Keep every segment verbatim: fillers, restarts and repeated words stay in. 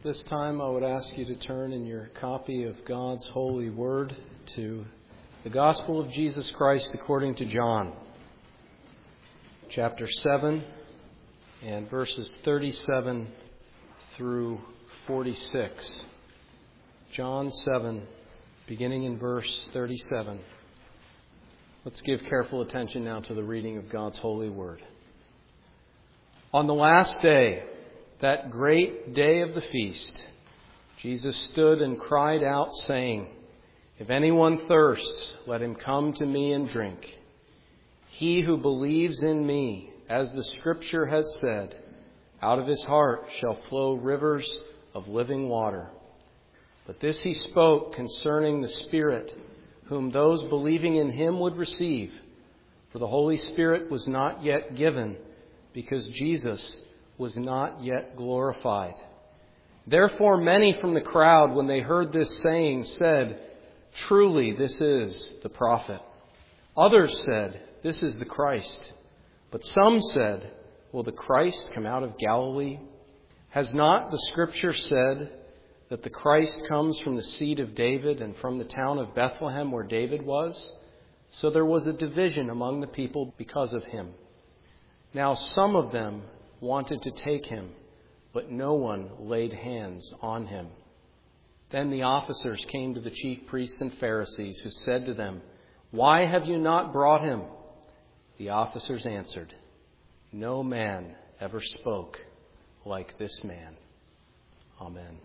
This time I would ask you to turn in your copy of God's holy word to the Gospel of Jesus Christ according to John, chapter seven, and verses thirty-seven through forty-six. John seven, beginning in verse thirty-seven. Let's give careful attention now to the reading of God's holy word. On the last day, that great day of the feast, Jesus stood and cried out, saying, "If anyone thirsts, let him come to me and drink. He who believes in me, as the Scripture has said, out of his heart shall flow rivers of living water." But this he spoke concerning the Spirit, whom those believing in him would receive. For the Holy Spirit was not yet given, because Jesus was not yet glorified. Therefore many from the crowd, when they heard this saying, said, "Truly this is the prophet." Others said, "This is the Christ." But some said, "Will the Christ come out of Galilee? Has not the Scripture said that the Christ comes from the seed of David and from the town of Bethlehem where David was?" So there was a division among the people because of him. Now some of them wanted to take him, but no one laid hands on him. Then the officers came to the chief priests and Pharisees, who said to them, "Why have you not brought him?" The officers answered, "No man ever spoke like this man." Amen.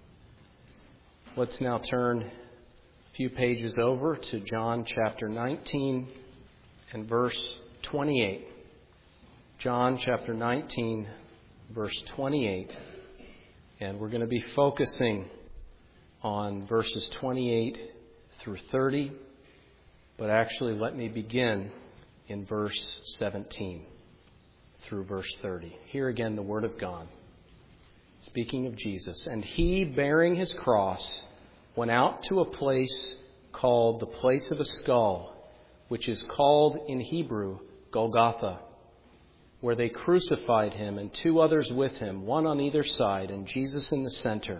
Let's now turn a few pages over to John chapter nineteen and verse twenty-eight. John chapter nineteen, verse twenty-eight. And we're going to be focusing on verses twenty-eight through thirty. But actually, let me begin in verse seventeen through verse thirty. Here again, the Word of God. Speaking of Jesus. "And he, bearing his cross, went out to a place called the place of a skull, which is called in Hebrew Golgotha, where they crucified him and two others with him, one on either side, and Jesus in the center.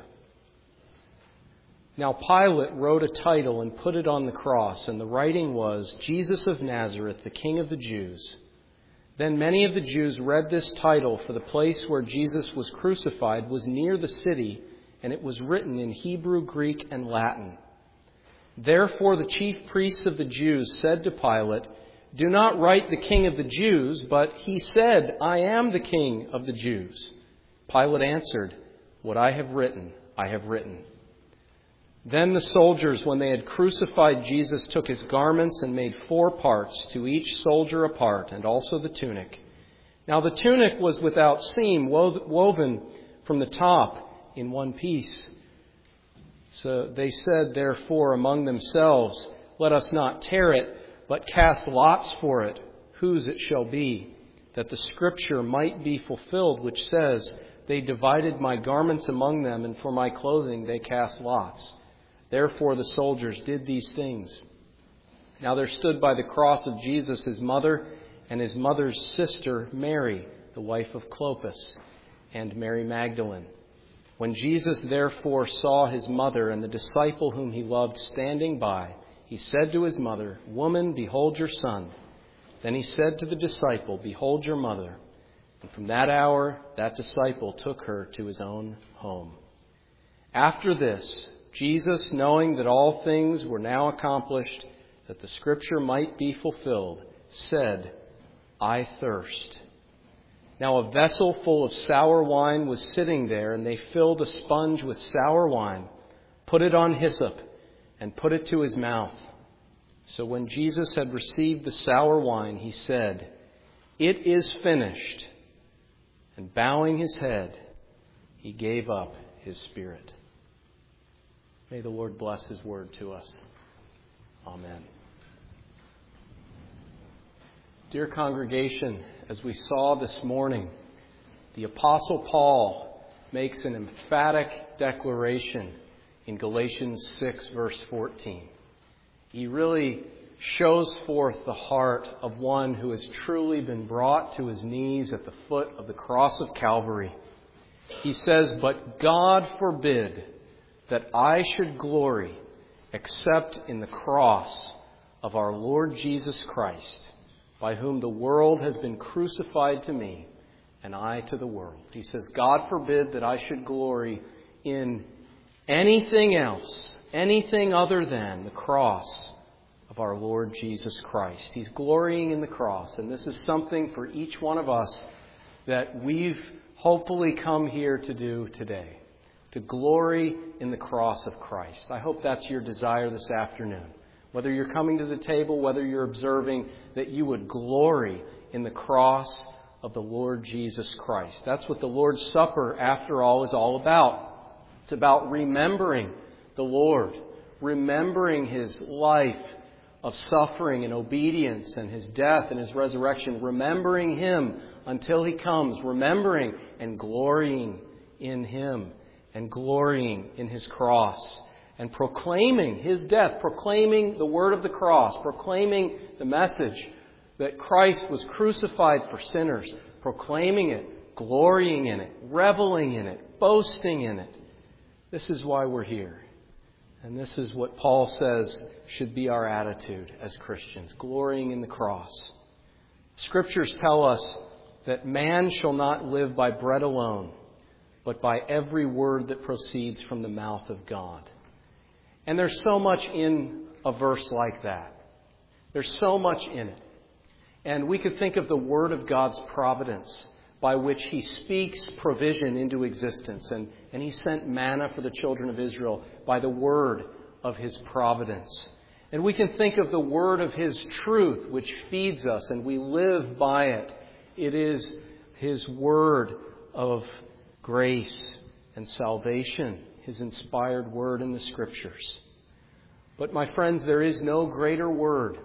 Now Pilate wrote a title and put it on the cross, and the writing was, 'Jesus of Nazareth, the King of the Jews.' Then many of the Jews read this title, for the place where Jesus was crucified was near the city, and it was written in Hebrew, Greek, and Latin. Therefore the chief priests of the Jews said to Pilate, 'Do not write the King of the Jews,' but he said, 'I am the King of the Jews.' Pilate answered, 'What I have written, I have written.' Then the soldiers, when they had crucified Jesus, took his garments and made four parts, to each soldier a part, and also the tunic. Now the tunic was without seam, woven from the top in one piece. So they said, therefore, among themselves, 'Let us not tear it, but cast lots for it, whose it shall be, that the Scripture might be fulfilled, which says, They divided my garments among them, and for my clothing they cast lots.' Therefore the soldiers did these things. Now there stood by the cross of Jesus his mother and his mother's sister Mary, the wife of Clopas, and Mary Magdalene. When Jesus therefore saw his mother and the disciple whom he loved standing by, he said to his mother, 'Woman, behold your son.' Then he said to the disciple, 'Behold your mother.' And from that hour, that disciple took her to his own home. After this, Jesus, knowing that all things were now accomplished, that the Scripture might be fulfilled, said, 'I thirst.' Now a vessel full of sour wine was sitting there, and they filled a sponge with sour wine, put it on hyssop, and put it to his mouth. So when Jesus had received the sour wine, he said, 'It is finished.' And bowing his head, he gave up his spirit." May the Lord bless his word to us. Amen. Dear congregation, as we saw this morning, the Apostle Paul makes an emphatic declaration in Galatians six, verse fourteen. He really shows forth the heart of one who has truly been brought to his knees at the foot of the cross of Calvary. He says, "But God forbid that I should glory except in the cross of our Lord Jesus Christ, by whom the world has been crucified to me, and I to the world." He says, God forbid that I should glory in anything else, anything other than the cross of our Lord Jesus Christ. He's glorying in the cross, and this is something for each one of us that we've hopefully come here to do today, to glory in the cross of Christ. I hope that's your desire this afternoon. Whether you're coming to the table, whether you're observing, that you would glory in the cross of the Lord Jesus Christ. That's what the Lord's Supper, after all, is all about. It's about remembering the Lord, remembering His life of suffering and obedience and His death and His resurrection, remembering Him until He comes, remembering and glorying in Him and glorying in His cross and proclaiming His death, proclaiming the word of the cross, proclaiming the message that Christ was crucified for sinners, proclaiming it, glorying in it, reveling in it, boasting in it. This is why we're here. And this is what Paul says should be our attitude as Christians, glorying in the cross. Scriptures tell us that man shall not live by bread alone, but by every word that proceeds from the mouth of God. And there's so much in a verse like that. There's so much in it. And we could think of the Word of God's providence by which He speaks provision into existence. And, and He sent manna for the children of Israel by the word of His providence. And we can think of the word of His truth, which feeds us, and we live by it. It is His word of grace and salvation, His inspired word in the Scriptures. But my friends, there is no greater word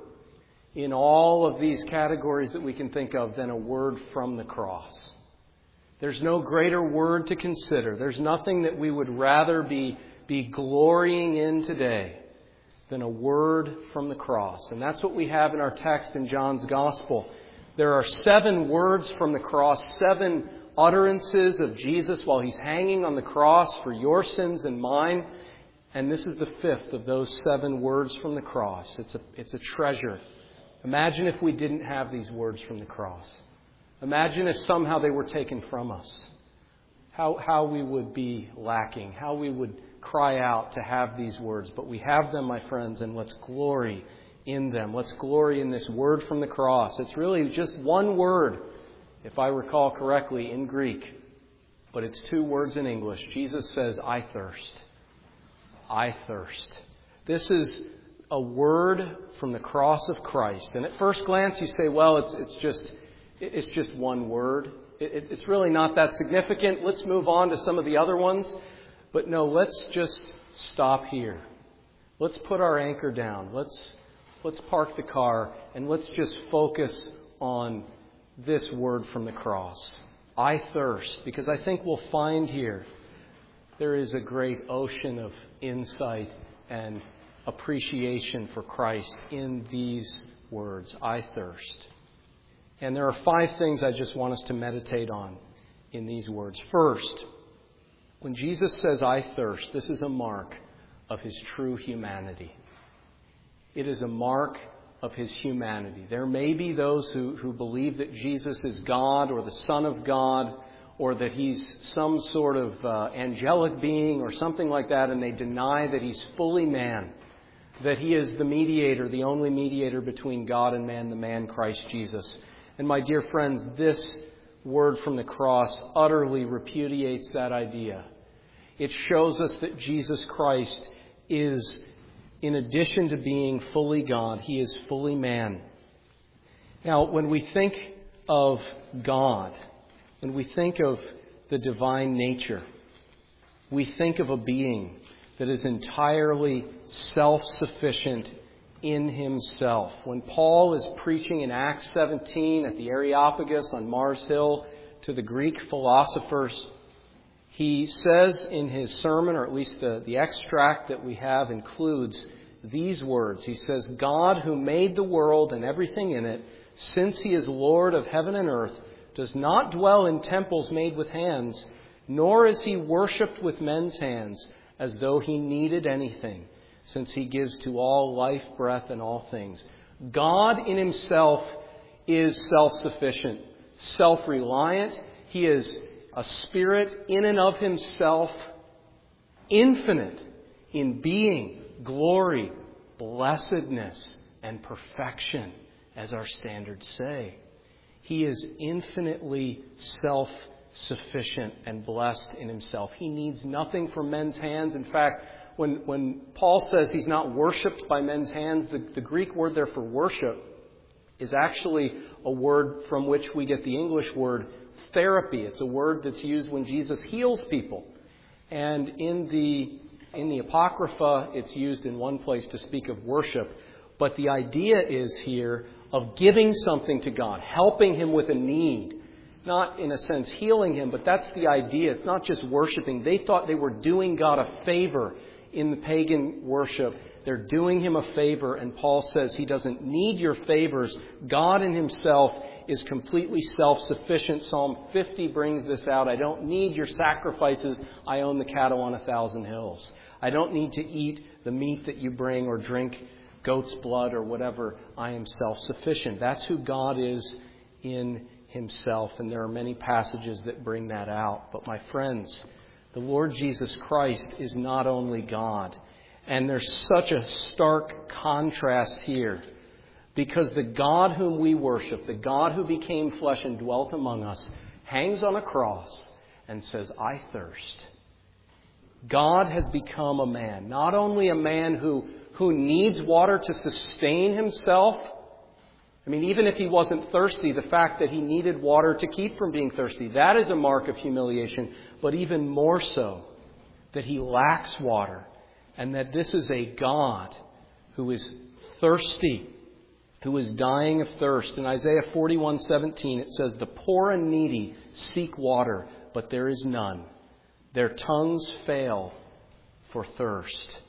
in all of these categories that we can think of than a word from the cross. There's no greater word to consider. There's nothing that we would rather be, be glorying in today than a word from the cross. And that's what we have in our text in John's Gospel. There are seven words from the cross, seven utterances of Jesus while He's hanging on the cross for your sins and mine. And this is the fifth of those seven words from the cross. It's a, it's a treasure. Imagine if we didn't have these words from the cross. Imagine if somehow they were taken from us. How, how we would be lacking. How we would cry out to have these words. But we have them, my friends, and let's glory in them. Let's glory in this word from the cross. It's really just one word, if I recall correctly, in Greek. But it's two words in English. Jesus says, I thirst. I thirst. This is a word from the cross of Christ. And at first glance you say, well, it's it's just it's just one word. It, it's really not that significant. Let's move on to some of the other ones. But no, let's just stop here. Let's put our anchor down. Let's let's park the car and let's just focus on this word from the cross. I thirst, because I think we'll find here there is a great ocean of insight and appreciation for Christ in these words, I thirst. And there are five things I just want us to meditate on in these words. First, when Jesus says, I thirst, this is a mark of His true humanity. It is a mark of His humanity. There may be those who, who believe that Jesus is God or the Son of God, or that He's some sort of uh, angelic being or something like that, and they deny that He's fully man, that He is the mediator, the only mediator between God and man, the man Christ Jesus. And my dear friends, this word from the cross utterly repudiates that idea. It shows us that Jesus Christ is, in addition to being fully God, He is fully man. Now, when we think of God, when we think of the divine nature, we think of a being that is entirely self-sufficient in Himself. When Paul is preaching in Acts seventeen at the Areopagus on Mars Hill to the Greek philosophers, he says in his sermon, or at least the, the extract that we have includes these words. He says, God who made the world and everything in it, since He is Lord of heaven and earth, does not dwell in temples made with hands, nor is he worshipped with men's hands as though he needed anything, since he gives to all life, breath, and all things. God in himself is self-sufficient, self-reliant. He is a spirit in and of himself, infinite in being, glory, blessedness, and perfection, as our standards say. He is infinitely self-sufficient and blessed in himself. He needs nothing from men's hands. In fact, when, when Paul says he's not worshipped by men's hands, the, the Greek word there for worship is actually a word from which we get the English word therapy. It's a word that's used when Jesus heals people. And in the in the Apocrypha, it's used in one place to speak of worship. But the idea is here of giving something to God, helping him with a need. Not in a sense healing him, but that's the idea. It's not just worshiping. They thought they were doing God a favor in the pagan worship. They're doing him a favor, and Paul says he doesn't need your favors. God in himself is completely self-sufficient. Psalm fifty brings this out. I don't need your sacrifices. I own the cattle on a thousand hills. I don't need to eat the meat that you bring or drink goat's blood or whatever. I am self-sufficient. That's who God is in himself, and there are many passages that bring that out. But my friends, the Lord Jesus Christ is not only God. And there's such a stark contrast here, because the God whom we worship, the God who became flesh and dwelt among us, hangs on a cross and says, I thirst. God has become a man, not only a man who, who needs water to sustain himself. I mean, even if he wasn't thirsty, the fact that he needed water to keep from being thirsty, that is a mark of humiliation. But even more so, that he lacks water, and that this is a God who is thirsty, who is dying of thirst. In Isaiah forty-one seventeen, it says, the poor and needy seek water, but there is none. Their tongues fail for thirst.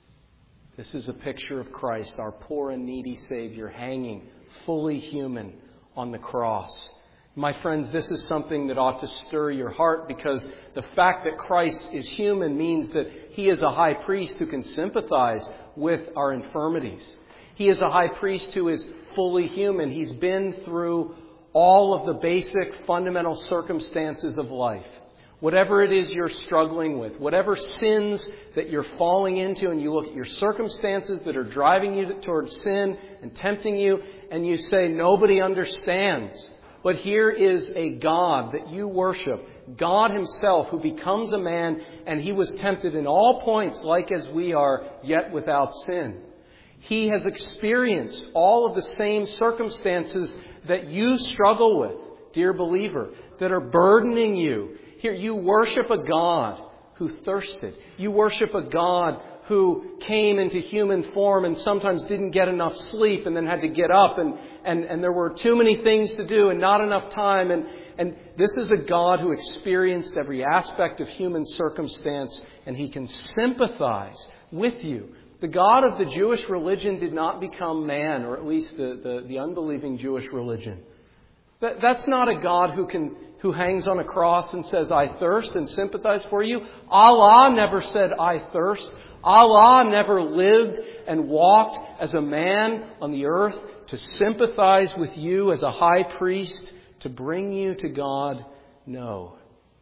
This is a picture of Christ, our poor and needy Savior, hanging fully human on the cross. My friends, this is something that ought to stir your heart, because the fact that Christ is human means that he is a high priest who can sympathize with our infirmities. He is a high priest who is fully human. He's been through all of the basic fundamental circumstances of life. Whatever it is you're struggling with, whatever sins that you're falling into, and you look at your circumstances that are driving you towards sin and tempting you, and you say, nobody understands. But here is a God that you worship, God himself, who becomes a man, and he was tempted in all points like as we are, yet without sin. He has experienced all of the same circumstances that you struggle with, dear believer, that are burdening you. Here, you worship a God who thirsted. You worship a God who came into human form and sometimes didn't get enough sleep and then had to get up, and, and, and there were too many things to do and not enough time. And, and this is a God who experienced every aspect of human circumstance, and he can sympathize with you. The God of the Jewish religion did not become man, or at least the, the, the unbelieving Jewish religion. That, that's not a God who can who hangs on a cross and says, I thirst, and sympathize for you. Allah never said, I thirst. Allah never lived and walked as a man on the earth to sympathize with you as a high priest, to bring you to God. No.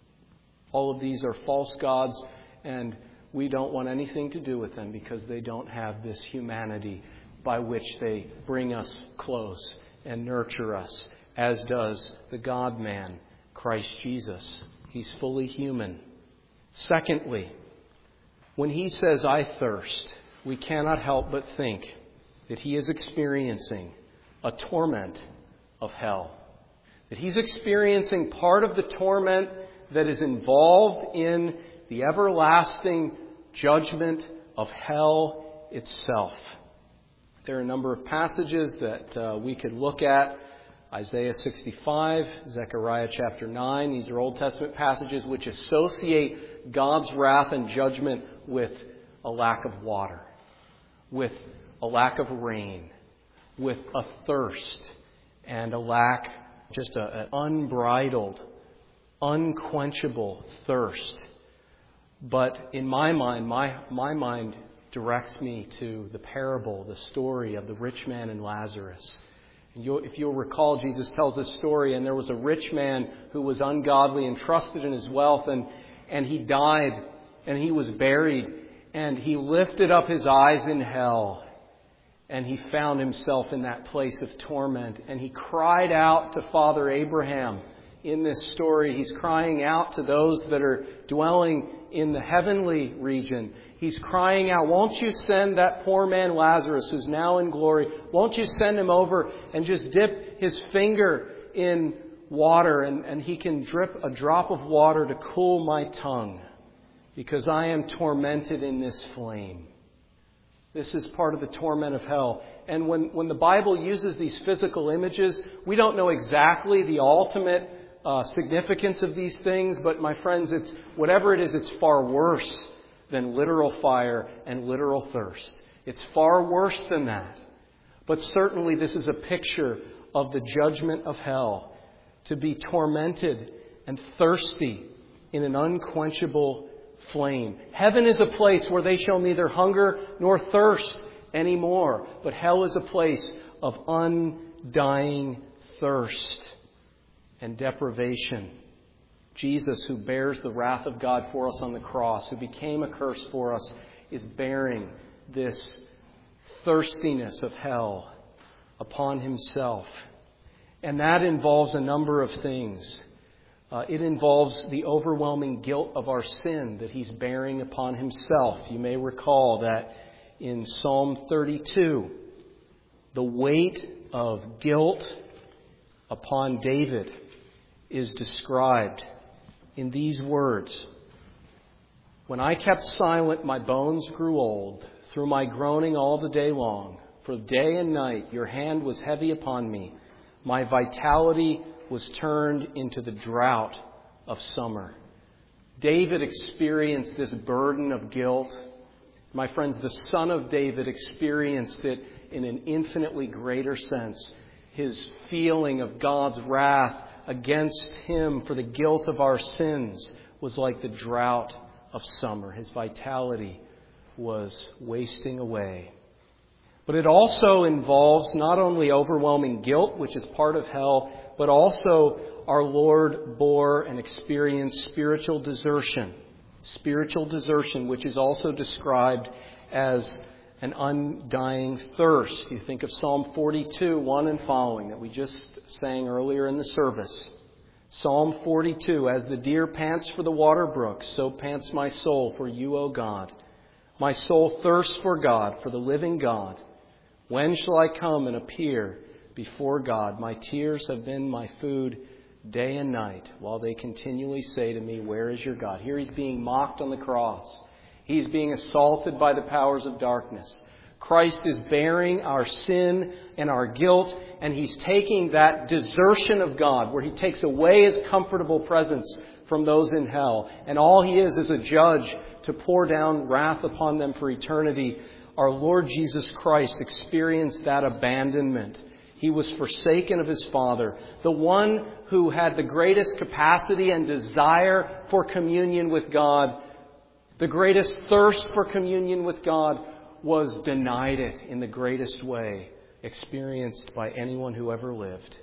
All of these are false gods, and we don't want anything to do with them because they don't have this humanity by which they bring us close and nurture us, as does the God-man, Christ Jesus. He's fully human. Secondly, when he says, I thirst, we cannot help but think that he is experiencing a torment of hell. That he's experiencing part of the torment that is involved in the everlasting judgment of hell itself. There are a number of passages that uh, we could look at. Isaiah sixty-five, Zechariah chapter nine. These are Old Testament passages which associate God's wrath and judgment with a lack of water, with a lack of rain, with a thirst, and a lack, just an unbridled, unquenchable thirst. But in my mind, my, my mind directs me to the parable, the story of the rich man and Lazarus. And you'll, if you'll recall, Jesus tells this story, and there was a rich man who was ungodly and trusted in his wealth, and, and he died, and he was buried, and he lifted up his eyes in hell, and he found himself in that place of torment, and he cried out to Father Abraham. In this story, he's crying out to those that are dwelling in the heavenly region. He's crying out, won't you send that poor man Lazarus, who's now in glory, won't you send him over and just dip his finger in water, and, and he can drip a drop of water to cool my tongue, because I am tormented in this flame. This is part of the torment of hell. And when, when the Bible uses these physical images, we don't know exactly the ultimate uh, significance of these things, but my friends, it's whatever it is, it's far worse than literal fire and literal thirst. It's far worse than that. But certainly this is a picture of the judgment of hell, to be tormented and thirsty in an unquenchable flame. Heaven is a place where they shall neither hunger nor thirst anymore, but hell is a place of undying thirst and deprivation. Jesus, who bears the wrath of God for us on the cross, who became a curse for us, is bearing this thirstiness of hell upon himself. And that involves a number of things. Uh, it involves the overwhelming guilt of our sin that he's bearing upon himself. You may recall that in Psalm thirty-two, the weight of guilt upon David is described in these words. When I kept silent, my bones grew old, through my groaning all the day long. For day and night your hand was heavy upon me. My vitality was turned into the drought of summer. David experienced this burden of guilt. My friends, the Son of David experienced it in an infinitely greater sense. His feeling of God's wrath against him for the guilt of our sins was like the drought of summer. His vitality was wasting away. But it also involves not only overwhelming guilt, which is part of hell, but also our Lord bore and experienced spiritual desertion. Spiritual desertion, which is also described as an undying thirst. You think of Psalm forty-two, one and following, that we just sang earlier in the service. Psalm forty-two, as the deer pants for the water brooks, so pants my soul for you, O God. My soul thirsts for God, for the living God. When shall I come and appear before God? My tears have been my food day and night, while they continually say to me, where is your God? Here he's being mocked on the cross. He's being assaulted by the powers of darkness. Christ is bearing our sin and our guilt, and he's taking that desertion of God, where he takes away his comfortable presence from those in hell. And all he is is a judge to pour down wrath upon them for eternity. Our Lord Jesus Christ experienced that abandonment. He was forsaken of his Father. The one who had the greatest capacity and desire for communion with God, the greatest thirst for communion with God, was denied it in the greatest way experienced by anyone who ever lived.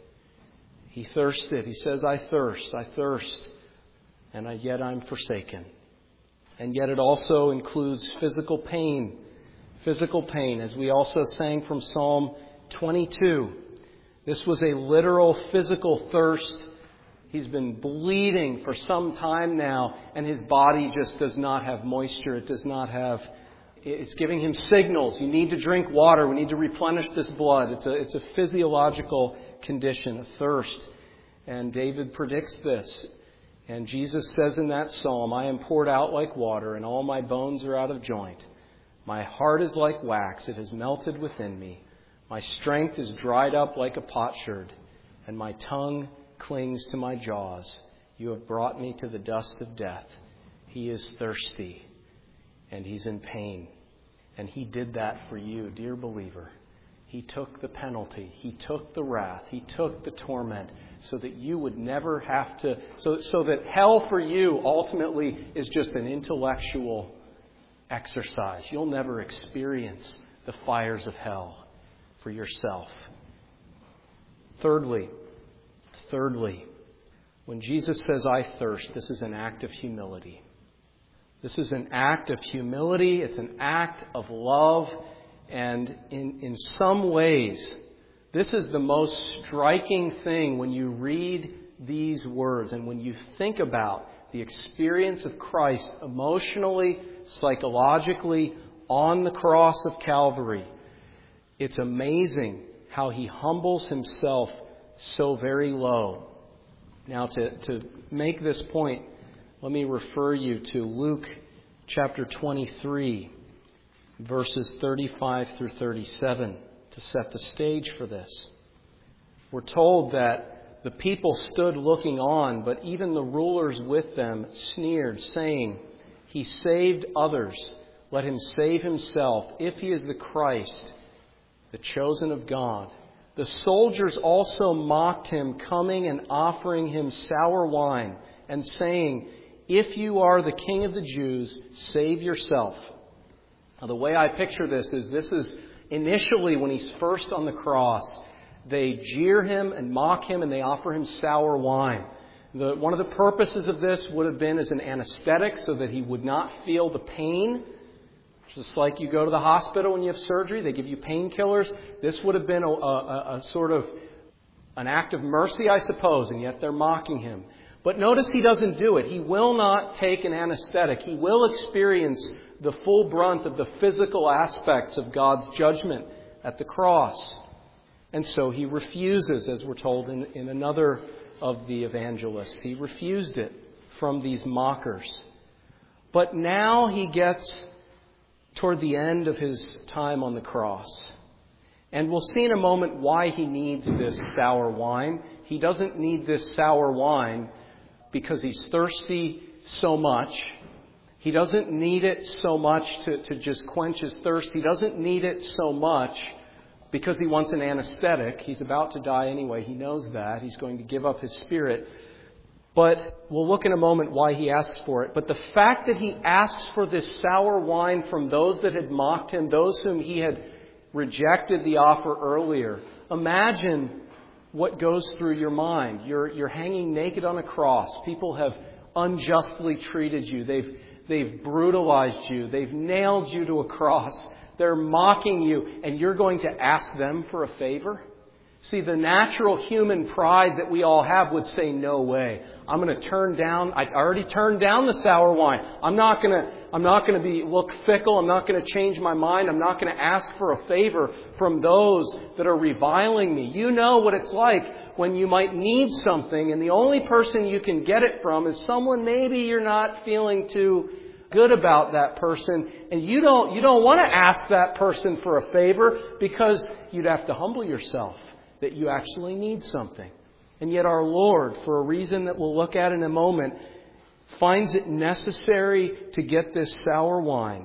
He thirsted. He says, I thirst, I thirst, and I, yet I'm forsaken. And yet it also includes physical pain. Physical pain, as we also sang from Psalm twenty-two. This was a literal physical thirst. He's been bleeding for some time now, and his body just does not have moisture. It does not have, it's giving him signals. You need to drink water. We need to replenish this blood. It's a, it's a physiological condition, a thirst. And David predicts this. And Jesus says in that psalm, I am poured out like water, and all my bones are out of joint. My heart is like wax. It has melted within me. My strength is dried up like a potsherd, and my tongue clings to my jaws. You have brought me to the dust of death. He is thirsty, and he's in pain. And he did that for you, dear believer. He took the penalty. He took the wrath. He took the torment so that you would never have to, so, so that hell for you ultimately is just an intellectual exercise. You'll never experience the fires of hell for yourself. Thirdly, thirdly, when Jesus says, I thirst, this is an act of humility. This is an act of humility. It's an act of love. And in, in some ways, this is the most striking thing when you read these words and when you think about the experience of Christ emotionally, psychologically, on the cross of Calvary. It's amazing how he humbles himself so very low. Now, to, to make this point, let me refer you to Luke chapter twenty-three, verses thirty-five through thirty-seven, to set the stage for this. We're told that the people stood looking on, but even the rulers with them sneered, saying, He saved others. Let him save himself, if he is the Christ, the chosen of God. The soldiers also mocked him, coming and offering him sour wine, and saying, If you are the King of the Jews, save yourself. Now, the way I picture this is, this is initially when he's first on the cross, they jeer him and mock him and they offer him sour wine. The, one of the purposes of this would have been as an anesthetic so that he would not feel the pain. Just like you go to the hospital when you have surgery, they give you painkillers. This would have been a, a, a sort of an act of mercy, I suppose, and yet they're mocking him. But notice he doesn't do it. He will not take an anesthetic. He will experience the full brunt of the physical aspects of God's judgment at the cross. And so he refuses, as we're told in, in another of the evangelists. He refused it from these mockers. But now he gets toward the end of his time on the cross. And we'll see in a moment why he needs this sour wine. He doesn't need this sour wine because he's thirsty so much. He doesn't need it so much to, to just quench his thirst. He doesn't need it so much because he wants an anesthetic. He's about to die anyway. He knows that. He's going to give up his spirit. But we'll look in a moment why he asks for it. But the fact that he asks for this sour wine from those that had mocked him, those whom he had rejected the offer earlier, imagine what goes through your mind. You're, you're hanging naked on a cross. People have unjustly treated you. They've, they've brutalized you. They've nailed you to a cross. They're mocking you, and you're going to ask them for a favor? See, the natural human pride that we all have would say, no way. I'm going to turn down, I already turned down the sour wine. I'm not going to, I'm not going to be, look fickle. I'm not going to change my mind. I'm not going to ask for a favor from those that are reviling me. You know what it's like when you might need something and the only person you can get it from is someone maybe you're not feeling too good about that person, and you don't, you don't want to ask that person for a favor because you'd have to humble yourself that you actually need something. And yet our Lord, for a reason that we'll look at in a moment, finds it necessary to get this sour wine.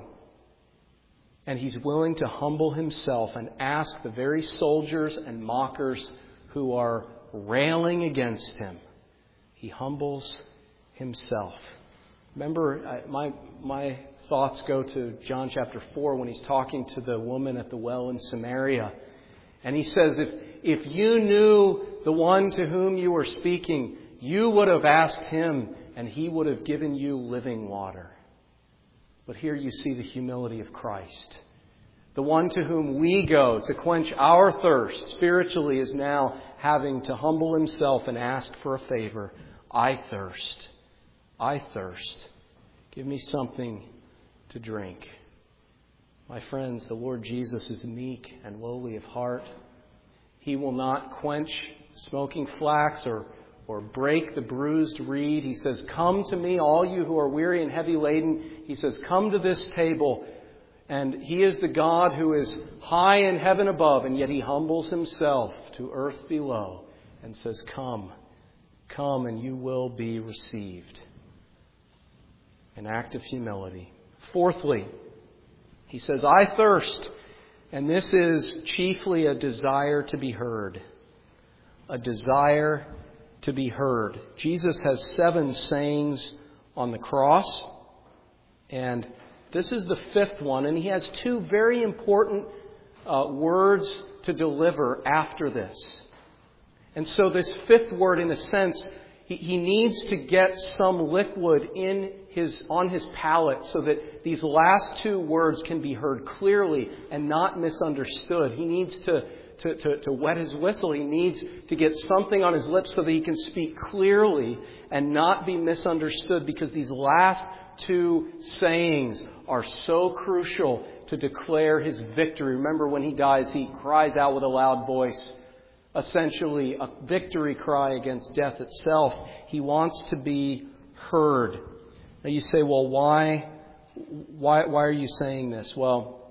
And he's willing to humble himself and ask the very soldiers and mockers who are railing against him. He humbles himself. Remember, my my thoughts go to John chapter four when he's talking to the woman at the well in Samaria. And he says, if, if you knew the one to whom you were speaking, you would have asked him and he would have given you living water. But here you see the humility of Christ. The one to whom we go to quench our thirst spiritually is now having to humble himself and ask for a favor. I thirst. I thirst. Give me something to drink. My friends, the Lord Jesus is meek and lowly of heart. He will not quench smoking flax or, or break the bruised reed. He says, come to me, all you who are weary and heavy laden. He says, come to this table. And he is the God who is high in heaven above, and yet he humbles himself to earth below and says, come, come and you will be received. An act of humility. Fourthly, he says, I thirst. And this is chiefly a desire to be heard. A desire to be heard. Jesus has seven sayings on the cross. And this is the fifth one. And he has two very important uh, words to deliver after this. And so this fifth word, in a sense, he, he needs to get some liquid in his on his palate so that these last two words can be heard clearly and not misunderstood. He needs to, to, to, to wet his whistle. He needs to get something on his lips so that he can speak clearly and not be misunderstood, because these last two sayings are so crucial to declare his victory. Remember, when he dies, he cries out with a loud voice, essentially a victory cry against death itself. He wants to be heard. Now you say, well, why, why, why are you saying this? Well,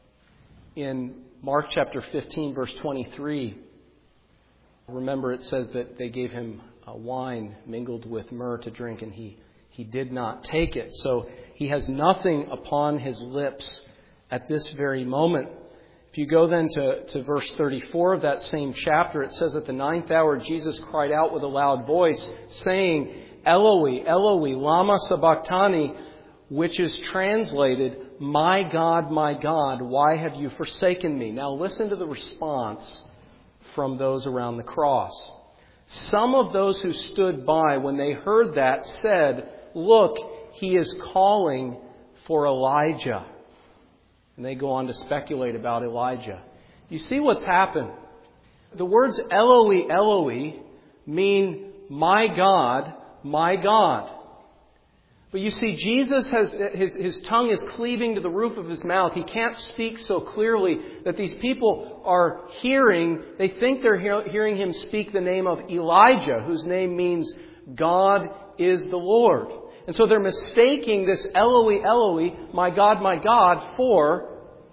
in Mark chapter fifteen, verse twenty-three, remember it says that they gave him uh, wine mingled with myrrh to drink, and he, he did not take it. So he has nothing upon his lips at this very moment. If you go then to, to verse thirty-four of that same chapter, it says, at the ninth hour Jesus cried out with a loud voice, saying, Eloi, Eloi, lama sabachthani, which is translated, my God, my God, why have you forsaken me? Now listen to the response from those around the cross. Some of those who stood by when they heard that said, look, he is calling for Elijah. And they go on to speculate about Elijah. You see what's happened? The words Eloi, Eloi mean my God, my God. But you see, Jesus has, his, his tongue is cleaving to the roof of his mouth. He can't speak so clearly that these people are hearing, they think they're hear, hearing him speak the name of Elijah, whose name means God is the Lord. And so they're mistaking this Eloi, Eloi, my God, my God, for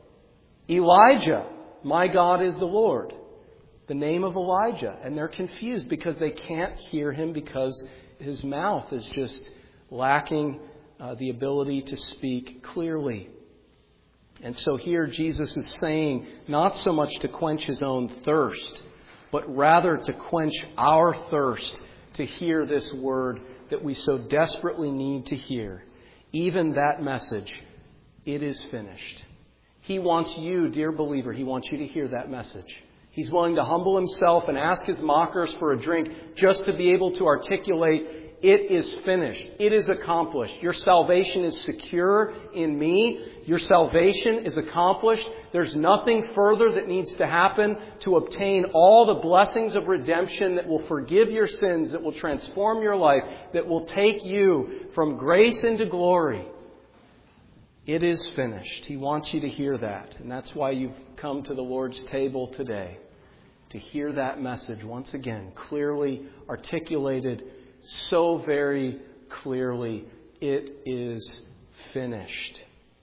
Elijah, my God is the Lord, the name of Elijah. And they're confused because they can't hear him because his mouth is just lacking uh, the ability to speak clearly. And so here Jesus is saying not so much to quench his own thirst, but rather to quench our thirst to hear this word that we so desperately need to hear. Even that message, it is finished. He wants you, dear believer, he wants you to hear that message. He's willing to humble himself and ask his mockers for a drink just to be able to articulate, it is finished. It is accomplished. Your salvation is secure in me. Your salvation is accomplished. There's nothing further that needs to happen to obtain all the blessings of redemption that will forgive your sins, that will transform your life, that will take you from grace into glory. It is finished. He wants you to hear that. And that's why you've come to the Lord's table today, to hear that message once again, clearly articulated, so very clearly. It is finished.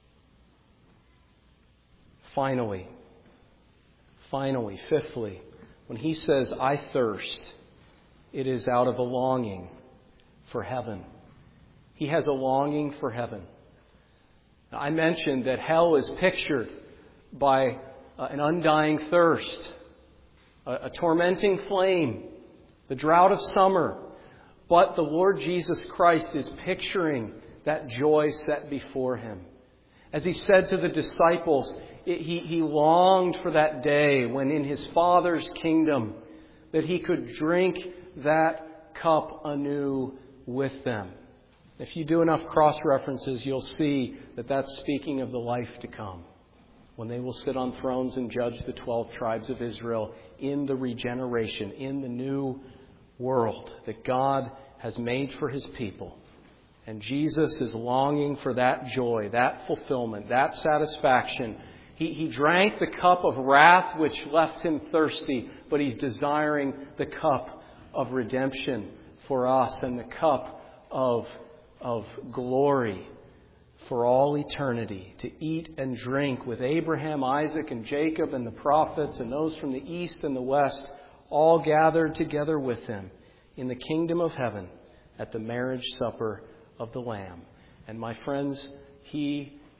Finally, finally, fifthly, when he says, I thirst, it is out of a longing for heaven. He has a longing for heaven. Now, I mentioned that hell is pictured by uh, an undying thirst, a, a tormenting flame, the drought of summer. But the Lord Jesus Christ is picturing that joy set before him. As he said to the disciples, He, he longed for that day when in his Father's kingdom that he could drink that cup anew with them. If you do enough cross-references, you'll see that that's speaking of the life to come, when they will sit on thrones and judge the twelve tribes of Israel in the regeneration, in the new world that God has made for his people. And Jesus is longing for that joy, that fulfillment, that satisfaction. He, he drank the cup of wrath which left him thirsty, but he's desiring the cup of redemption for us and the cup of, of glory for all eternity, to eat and drink with Abraham, Isaac, and Jacob and the prophets and those from the east and the west, all gathered together with him in the kingdom of heaven at the marriage supper of the Lamb. And my friends, he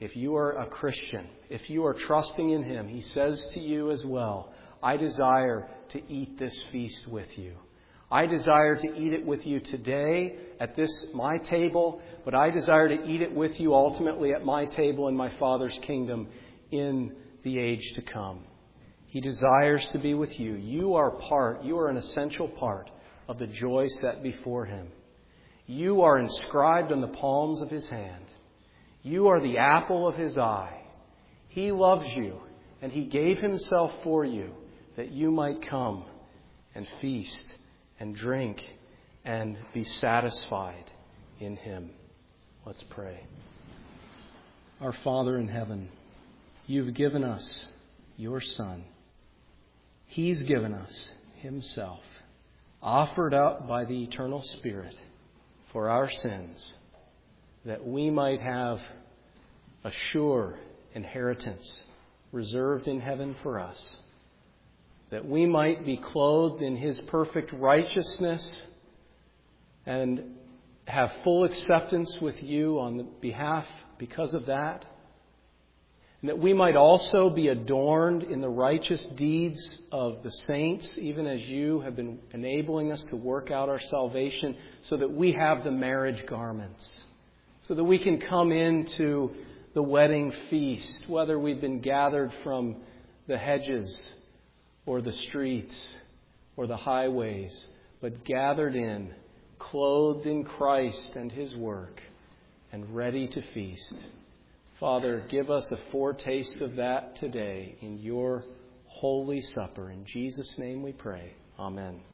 if you are a Christian, if you are trusting in Him, He says to you as well, I desire to eat this feast with you. I desire to eat it with you today at this, my table, but I desire to eat it with you ultimately at my table in my Father's kingdom in the age to come. He desires to be with you. You are part, you are an essential part of the joy set before Him. You are inscribed on the palms of His hand. You are the apple of His eye. He loves you, and He gave Himself for you that you might come and feast and drink and be satisfied in Him. Let's pray. Our Father in heaven, You've given us Your Son. He's given us Himself, offered up by the eternal Spirit for our sins, that we might have a sure inheritance reserved in heaven for us, that we might be clothed in His perfect righteousness and have full acceptance with You on the behalf because of that, and that we might also be adorned in the righteous deeds of the saints, even as You have been enabling us to work out our salvation, so that we have the marriage garments, so that we can come into the wedding feast, whether we've been gathered from the hedges or the streets or the highways, but gathered in, clothed in Christ and His work, and ready to feast. Father, give us a foretaste of that today in Your holy supper. In Jesus' name we pray. Amen.